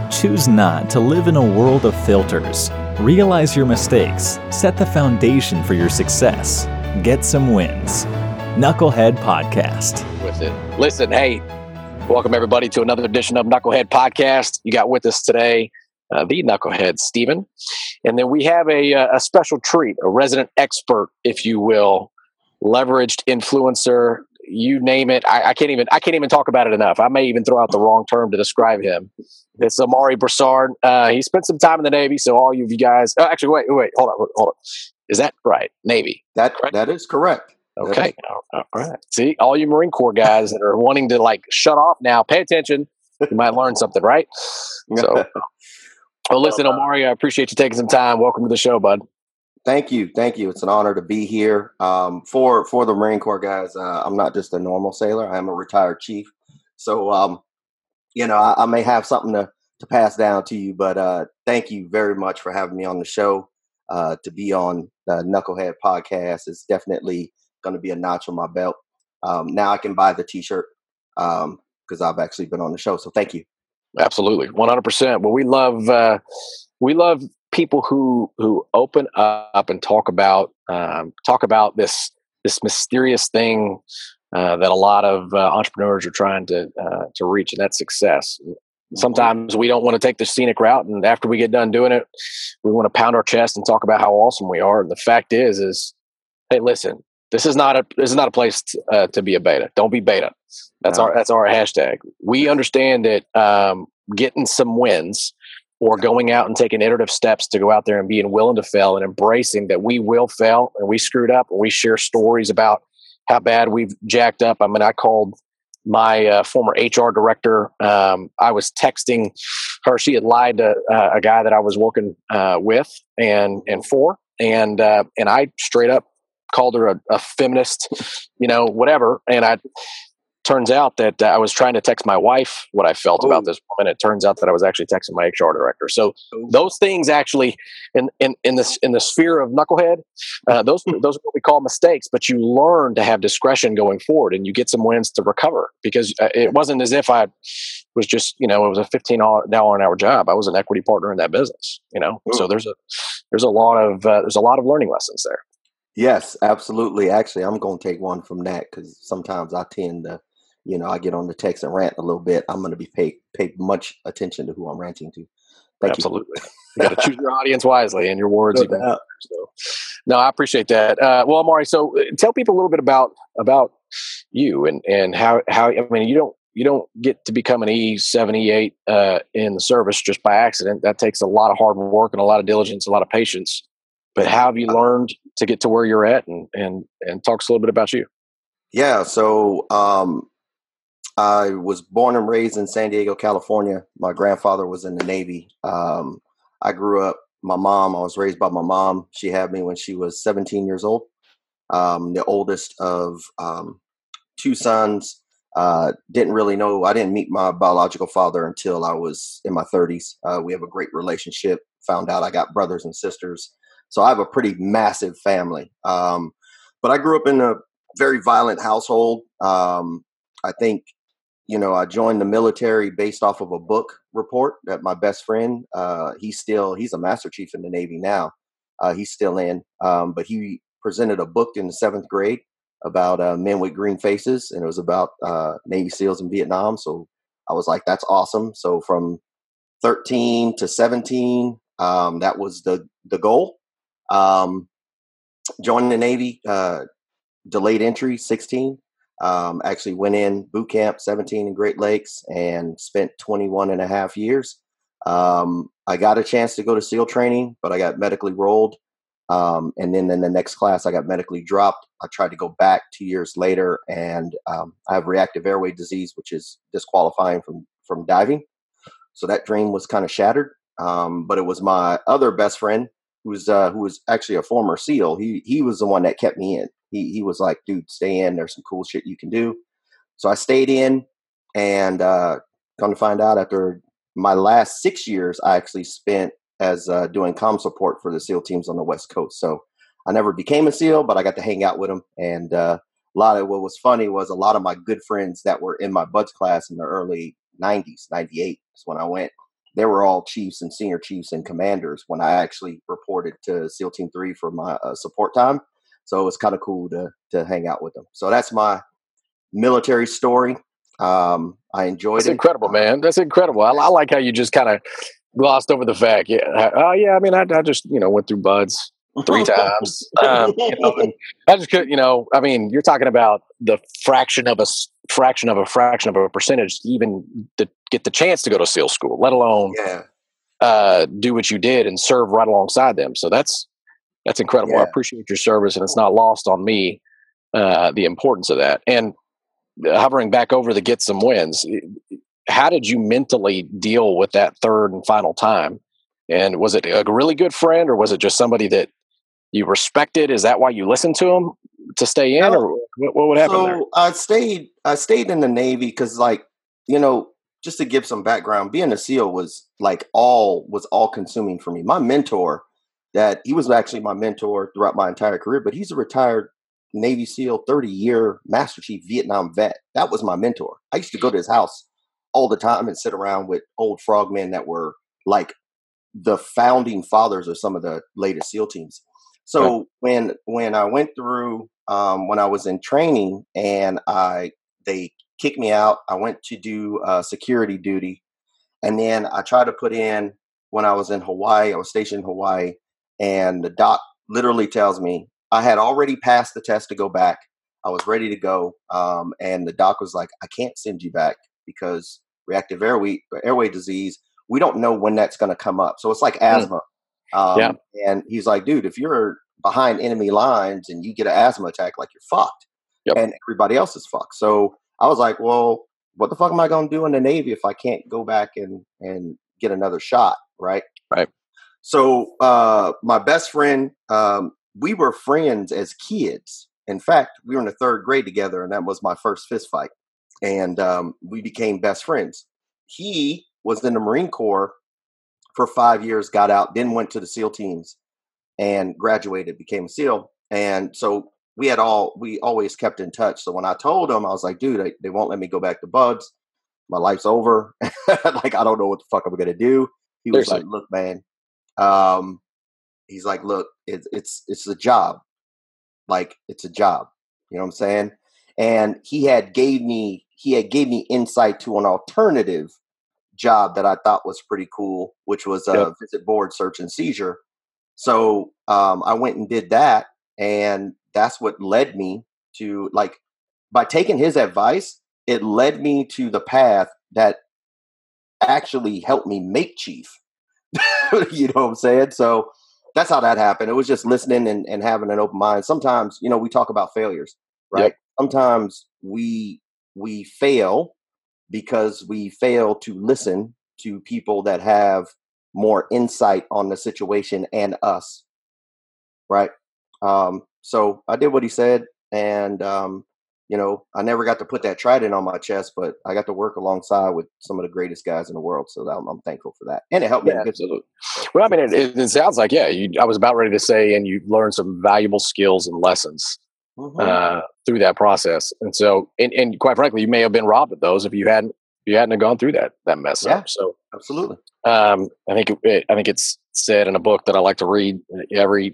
Choose not to live in a world of filters. Realize your mistakes. Set the foundation for your success. Get some wins. Knucklehead Podcast. With it. Listen, hey, welcome everybody to another edition of Knucklehead Podcast. You got with us today the Knucklehead, Steven. And then we have a special treat, a resident expert, if you will, leveraged influencer, you name it. I can't even talk about it enough. I may even throw out the wrong term to describe him. It's Amari Broussard. He spent some time in the Navy, so all of you guys. Actually, wait, hold on. Is that right? Navy. That is correct. Okay. All right. See, all you Marine Corps guys that are wanting to shut off now, pay attention. You might learn something, right? So, well, listen, Amari, I appreciate you taking some time. Welcome to the show, bud. Thank you. It's an honor to be here. For the Marine Corps guys, I'm not just a normal sailor. I'm a retired chief. So, I may have something to pass down to you, but thank you very much for having me on the show. To be on the Knucklehead Podcast is definitely going to be a notch on my belt. Now I can buy the T-shirt because I've actually been on the show. So thank you. Absolutely, 100%. Well, we love people who open up and talk about this mysterious thing that a lot of entrepreneurs are trying to reach, and that's success. Sometimes we don't want to take the scenic route, and after we get done doing it, we want to pound our chest and talk about how awesome we are. And the fact is, hey, listen, this is not a place to be a beta. Don't be beta. That's our hashtag. We understand that getting some wins or going out and taking iterative steps to go out there and being willing to fail and embracing that we will fail and we screwed up, and we share stories about how bad we've jacked up. I mean, I called my former HR director. I was texting her. She had lied to a guy that I was working with and for, and I straight up called her a feminist, whatever. And turns out that I was trying to text my wife what I felt about this woman. It turns out that I was actually texting my HR director. So those things actually in the sphere of Knucklehead, those are what we call mistakes, but you learn to have discretion going forward, and you get some wins to recover, because it wasn't as if I was just, it was a $15 an hour job. I was an equity partner in that business, so there's a lot of learning lessons there. Yes, absolutely. Actually, I'm going to take one from that, because sometimes I tend to, I get on the text and rant a little bit. I'm going to be pay much attention to who I'm ranting to. Absolutely. You got to choose your audience wisely, and your words even matter. So, no, I appreciate that. Well, Amari, so tell people a little bit about you and how you don't get to become an E7, E8 in the service just by accident. That takes a lot of hard work and a lot of diligence, a lot of patience. But how have you learned to get to where you're at, and talk us a little bit about you? Yeah. So, I was born and raised in San Diego, California. My grandfather was in the Navy. I grew up, I was raised by my mom. She had me when she was 17 years old. The oldest of two sons. Didn't really know. I didn't meet my biological father until I was in my 30s. We have a great relationship. Found out I got brothers and sisters. So I have a pretty massive family. But I grew up in a very violent household. I think, I joined the military based off of a book report that my best friend, he's a Master Chief in the Navy now. He's still in, but he presented a book in the 7th grade about men with green faces, and it was about Navy SEALs in Vietnam. So I was like, that's awesome. So from 13 to 17, that was the goal. Joining the Navy, delayed entry, 16. Actually went in boot camp, 17 in Great Lakes, and spent 21 and a half years. I got a chance to go to SEAL training, but I got medically rolled. And then in the next class, I got medically dropped. I tried to go back 2 years later, and I have reactive airway disease, which is disqualifying from diving. So that dream was kind of shattered. But it was my other best friend, who was actually a former SEAL. He was the one that kept me in. He was like, dude, stay in. There's some cool shit you can do. So I stayed in, and come to find out, after my last 6 years, I actually spent as doing comm support for the SEAL teams on the West Coast. So I never became a SEAL, but I got to hang out with them. And a lot of what was funny was a lot of my good friends that were in my BUD/S class in the early 90s, 98 is when I went. they were all chiefs and senior chiefs and commanders when I actually reported to SEAL Team 3 for my support time. So it was kind of cool to hang out with them. So that's my military story. I enjoyed it. That's incredible, man. That's incredible. I like how you just kind of glossed over the fact. Yeah. Oh, yeah. I mean, I just, went through BUD/S 3 times. And I just could, I mean, you're talking about the fraction of a percentage to even to get the chance to go to SEAL school, let alone do what you did and serve right alongside them. So that's incredible. I appreciate your service, and it's not lost on me, the importance of that. And hovering back over the get some wins, how did you mentally deal with that third and final time? And was it a really good friend, or was it just somebody that you respected? Is that why you listened to him to stay in, or what would happen there? I stayed in the Navy because, just to give some background, being a SEAL was all consuming for me. My mentor, he was actually my mentor throughout my entire career, but he's a retired Navy SEAL, 30-year Master Chief Vietnam vet. That was my mentor. I used to go to his house all the time and sit around with old frogmen that were like the founding fathers of some of the latest SEAL teams. So when I went through, when I was in training and they kicked me out, I went to do security duty. And then I tried to put in, when I was in Hawaii, I was stationed in Hawaii, and the doc literally tells me, I had already passed the test to go back. I was ready to go. And the doc was like, I can't send you back because reactive airway disease, we don't know when that's going to come up. So it's like asthma. And he's like, dude, if you're behind enemy lines and you get an asthma attack, like, you're fucked. And everybody else is fucked. So I was like, well, what the fuck am I going to do in the Navy if I can't go back and get another shot? Right. So my best friend, we were friends as kids. In fact, we were in the third grade together, and that was my first fist fight. And we became best friends. He was in the Marine Corps for 5 years, got out, then went to the SEAL teams and graduated, became a SEAL. And so we always kept in touch. So when I told him, I was like, dude, they won't let me go back to BUD/S. My life's over. Like, I don't know what the fuck I'm going to do. He was like, look, man. He's like, look, it's a job. Like, it's a job. You know what I'm saying? And he gave me insight to an alternative job that I thought was pretty cool, which was visit board search and seizure. So I went and did that, and that's what led me to, like, by taking his advice, it led me to the path that actually helped me make chief. You know what I'm saying? So that's how that happened. It was just listening and having an open mind. Sometimes, we talk about failures, right? Sometimes we fail because we fail to listen to people that have more insight on the situation and us, right? So I did what he said, and I never got to put that trident on my chest, but I got to work alongside with some of the greatest guys in the world. So I'm thankful for that. And it helped me. Absolutely. Well, I mean, it sounds like, I was about ready to say, and you learned some valuable skills and lessons through that process. And so, and quite frankly, you may have been robbed of those if you hadn't gone through that mess up. So absolutely. I think it's said in a book that I like to read every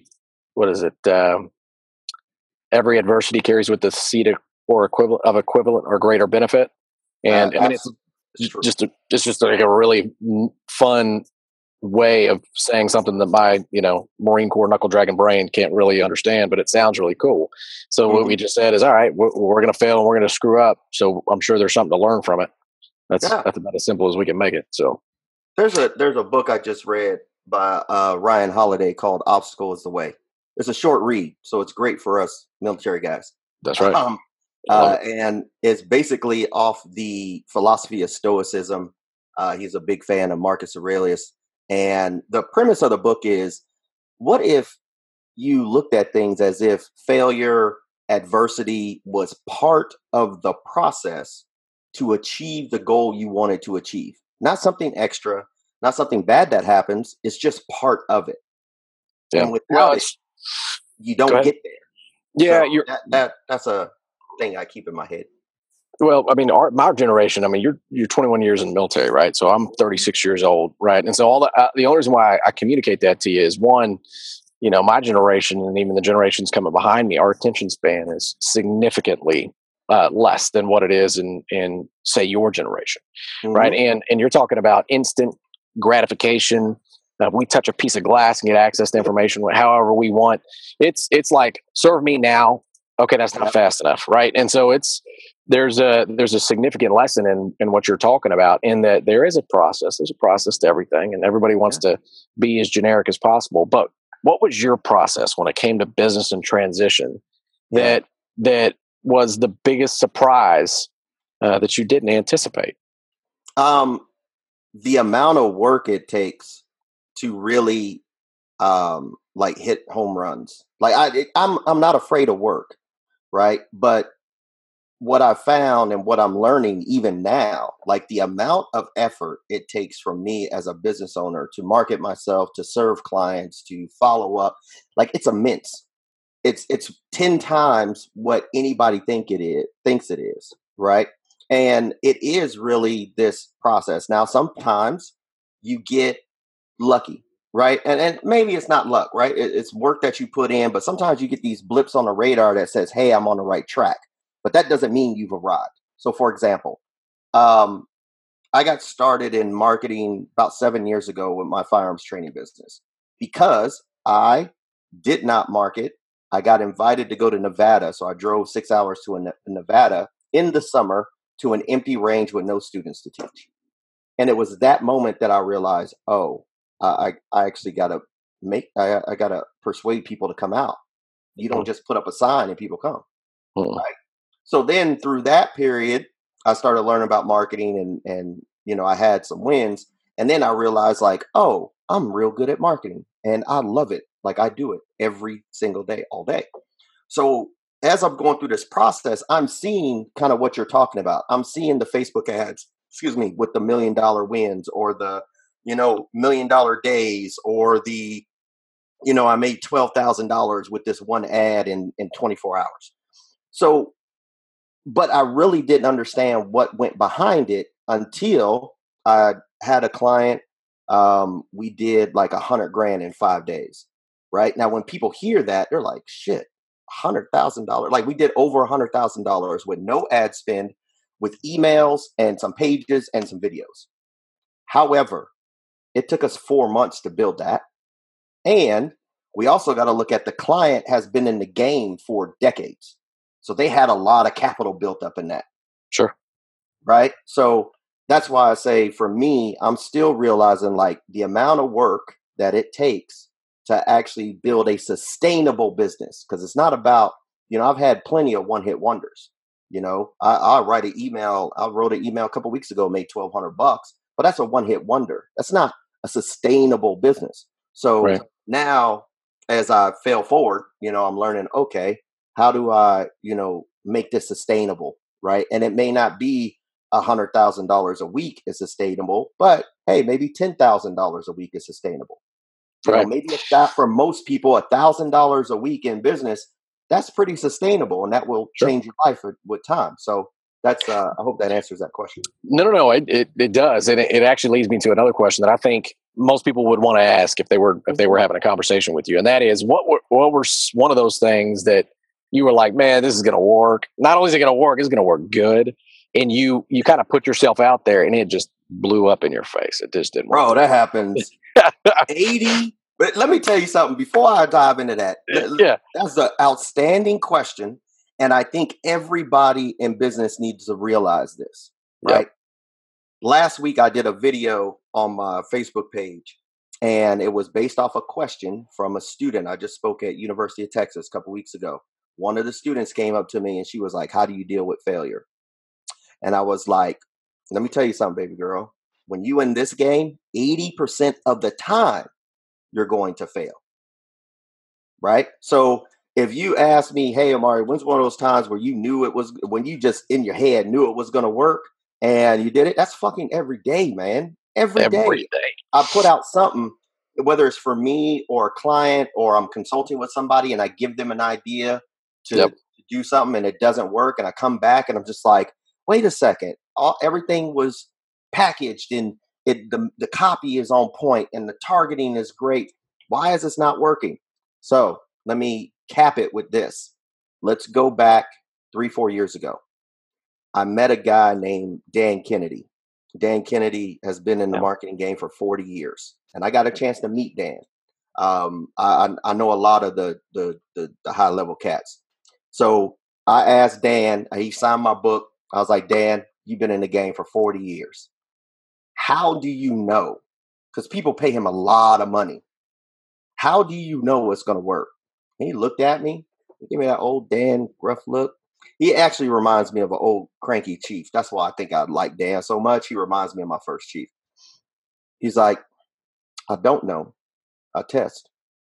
adversity carries with the seed or equivalent or greater benefit. And I mean, it's just like a really fun way of saying something that my, Marine Corps knuckle dragon brain can't really understand, but it sounds really cool. So what we just said is, all right, we're going to fail and we're going to screw up. So I'm sure there's something to learn from it. That's about as simple as we can make it. So there's a book I just read by Ryan Holiday called Obstacle is the Way. It's a short read, so it's great for us military guys. That's right. And it's basically off the philosophy of Stoicism. He's a big fan of Marcus Aurelius. And the premise of the book is, what if you looked at things as if failure, adversity was part of the process to achieve the goal you wanted to achieve? Not something extra, not something bad that happens. It's just part of it. Yeah. And without it, you don't get there. Yeah, so that's a thing I keep in my head. Well, I mean, my generation. I mean, you're 21 years in the military, right? So I'm 36 years old, right? And so the only reason why I communicate that to you is one, my generation and even the generations coming behind me, our attention span is significantly less than what it is in say your generation, right? Mm-hmm. And you're talking about instant gratification. We touch a piece of glass and get access to information however we want. It's like serve me now. Okay, that's not fast enough, right? And so there's a significant lesson in what you're talking about, in that there is a process. There's a process to everything, and everybody wants to be as generic as possible. But what was your process when it came to business and transition that was the biggest surprise that you didn't anticipate? The amount of work it takes to really like hit home runs. Like I'm not afraid of work, right? But what I found and what I'm learning even now, like the amount of effort it takes from me as a business owner to market myself, to serve clients, to follow up, like it's immense. It's 10 times what anybody thinks it is, right? And it is really this process. Now, sometimes you get lucky, right? And maybe it's not luck, right? It's work that you put in, but sometimes you get these blips on the radar that says, hey, I'm on the right track. But that doesn't mean you've arrived. So, for example, I got started in marketing about 7 years ago with my firearms training business because I did not market. I got invited to go to Nevada. So I drove 6 hours to Nevada in the summer to an empty range with no students to teach. And it was that moment that I realized, I actually got to I got to persuade people to come out. You don't just put up a sign and people come. Right? So then through that period, I started learning about marketing and I had some wins. And then I realized like, oh, I'm real good at marketing and I love it. Like I do it every single day, all day. So as I'm going through this process, I'm seeing kind of what you're talking about. I'm seeing the Facebook ads, with the $1 million wins or the, $1 million days or the, I made $12,000 with this one ad in 24 hours. So, but I really didn't understand what went behind it until I had a client. We did like $100,000 in 5 days. Right now, when people hear that, they're like, "Shit, $100,000!" Like we did over $100,000 with no ad spend, with emails and some pages and some videos. However, it took us 4 months to build that, and we also got to look at the client has been in the game for decades. So they had a lot of capital built up in that. Sure. Right. So that's why I say for me, I'm still realizing like the amount of work that it takes to actually build a sustainable business. Because it's not about, I've had plenty of one-hit wonders. I write an email. I wrote an email a couple of weeks ago, made $1,200, but that's a one-hit wonder. That's not a sustainable business. So now as I fail forward, I'm learning, okay, how do I, make this sustainable, right? And it may not be $100,000 a week is sustainable, but hey, maybe $10,000 a week is sustainable. Maybe it's that for most people, $1,000 a week in business, that's pretty sustainable, and that will change your life with time. So that's, I hope that answers that question. No, it does, and it actually leads me to another question that I think most people would want to ask if they were having a conversation with you, and that is, what were one of those things that you were like, man, this is going to work. Not only is it going to work, it's going to work good. And you kind of put yourself out there and it just blew up in your face. It just didn't work. Bro, that happens 80. But let me tell you something before I dive into that. That's an outstanding question. And I think everybody in business needs to realize this, right? Yep. Last week, I did a video on my Facebook page, and it was based off a question from a student. I just spoke at University of Texas a couple weeks ago. One of the students came up to me and she was like, how do you deal with failure? And I was like, let me tell you something, baby girl. When you in this game, 80% of the time, you're going to fail. Right? So if you ask me, hey, Amari, when's one of those times where you knew when you just in your head knew it was going to work and you did it? That's fucking every day, man. Every day. I put out something, whether it's for me or a client or I'm consulting with somebody and I give them an idea to do something and it doesn't work. And I come back and I'm just like, wait a second, everything was packaged and the copy is on point and the targeting is great. Why is this not working? So let me cap it with this. Let's go back 3-4 years ago. I met a guy named Dan Kennedy. Dan Kennedy has been in the marketing game for 40 years, and I got a chance to meet Dan. I know a lot of the high level cats. So I asked Dan. He signed my book. I was like, Dan, you've been in the game for 40 years. How do you know? Because people pay him a lot of money. How do you know it's going to work? He looked at me. He gave me that old Dan gruff look. He actually reminds me of an old cranky chief. That's why I think I like Dan so much. He reminds me of my first chief. He's like, I don't know. I test.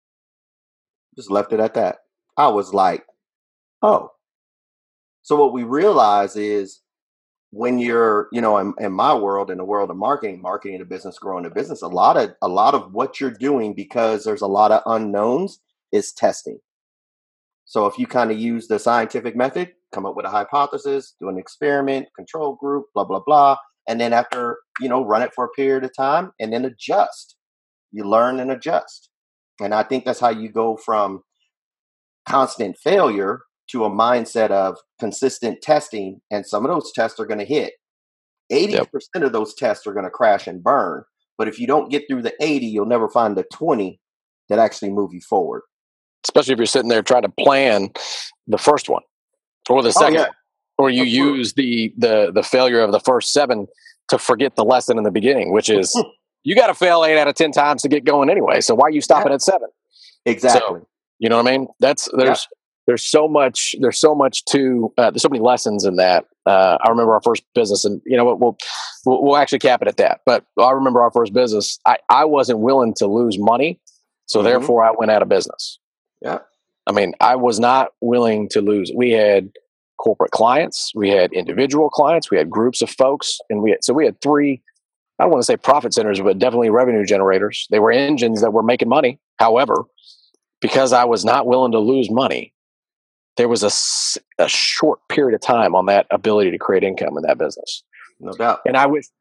Just left it at that. I was like, oh. So what we realize is when you're, in my world, in the world of marketing a business, growing a business, a lot of what you're doing, because there's a lot of unknowns, is testing. So if you kind of use the scientific method, come up with a hypothesis, do an experiment, control group, blah, blah, blah. And then after, run it for a period of time and then adjust. You learn and adjust. And I think that's how you go from constant failure to a mindset of consistent testing. And some of those tests are going to hit. 80% of those tests are going to crash and burn. But if you don't get through the 80, you'll never find the 20 that actually move you forward. Especially if you're sitting there trying to plan the first one or the second one, or you use the failure of the first 7 to forget the lesson in the beginning, which is you got to fail 8 out of 10 times to get going anyway. So why are you stopping at 7? Exactly. So, you know what I mean? There's so much to there's so many lessons in that. I remember our first business, and you know what, we'll actually cap it at that. But I remember our first business. I wasn't willing to lose money, so therefore I went out of business. Yeah. I mean, I was not willing to lose. We had corporate clients, we had individual clients, we had groups of folks, and we had 3, I don't want to say profit centers, but definitely revenue generators. They were engines that were making money. However, because I was not willing to lose money, there was a short period of time on that ability to create income in that business. No doubt. And I wish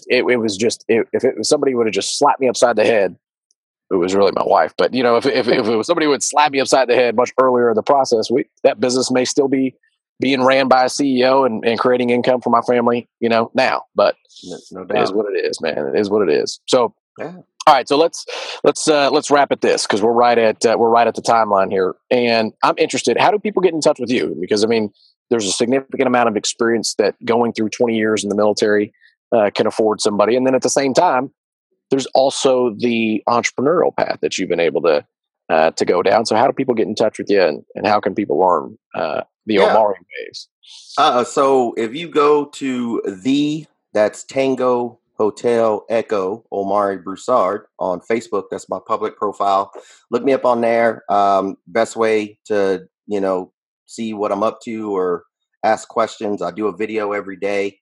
if somebody would have just slapped me upside the head. It was really my wife, but if it was somebody who would slap me upside the head much earlier in the process, that business may still be being ran by a CEO and creating income for my family, now. But no doubt. It is what it is, man. It is what it is. So, yeah. All right. So let's wrap at this, because we're right at the timeline here, and I'm interested. How do people get in touch with you? Because I mean, there's a significant amount of experience that going through 20 years in the military can afford somebody, and then at the same time, there's also the entrepreneurial path that you've been able to go down. So how do people get in touch with you, and how can people learn the Omari ways? So if you go to that's Tango Hotel Echo Omari Broussard on Facebook, that's my public profile. Look me up on there. Best way to, see what I'm up to or ask questions. I do a video every day.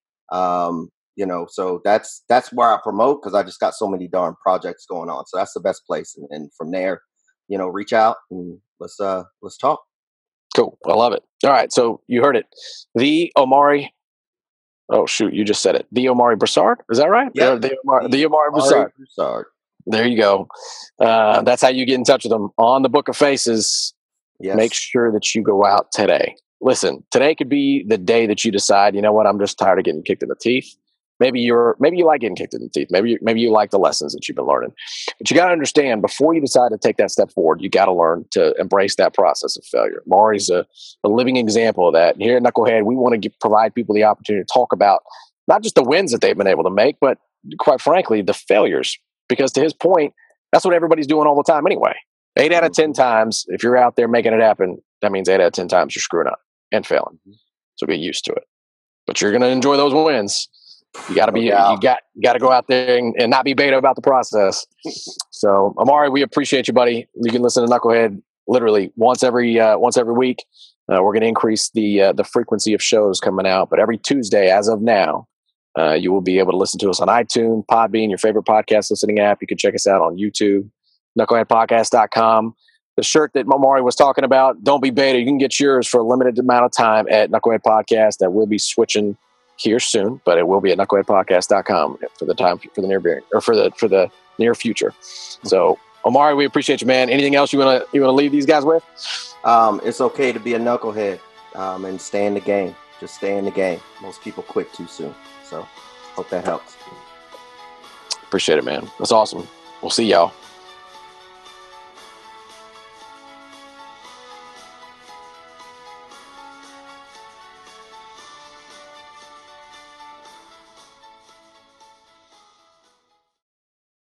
So that's where I promote, because I just got so many darn projects going on. So that's the best place. And from there, reach out and let's talk. Cool. I love it. All right. So you heard it. The Omari. Oh shoot. You just said it. The Omari Broussard. Is that right? Yeah. The Omari Broussard. There you go. That's how you get in touch with them on the Book of Faces. Yes. Make sure that you go out today. Listen, today could be the day that you decide, you know what, I'm just tired of getting kicked in the teeth. Maybe you like getting kicked in the teeth. Maybe you like the lessons that you've been learning. But you got to understand, before you decide to take that step forward, you got to learn to embrace that process of failure. Mari's a living example of that. And here at Knucklehead, we want to provide people the opportunity to talk about not just the wins that they've been able to make, but quite frankly, the failures. Because to his point, that's what everybody's doing all the time anyway. 8 out of 10 times, if you're out there making it happen, that means 8 out of 10 times you're screwing up and failing. So get used to it. But you're going to enjoy those wins. You got to be, you got to go out there and not be beta about the process. So Omari, we appreciate you, buddy. You can listen to Knucklehead literally once every week. We're going to increase the frequency of shows coming out, but every Tuesday as of now, you will be able to listen to us on iTunes, Podbean, your favorite podcast listening app. You can check us out on YouTube, knuckleheadpodcast.com. The shirt that Omari was talking about, don't be beta. You can get yours for a limited amount of time at Knucklehead Podcast. That will be switching here soon, but it will be at knuckleheadpodcast.com for the near future. So Omari, we appreciate you, man. Anything else you want to leave these guys with? It's okay to be a knucklehead and stay in the game. Just stay in the game. Most people quit too soon. So hope that helps. Appreciate it, man. That's awesome. We'll see y'all.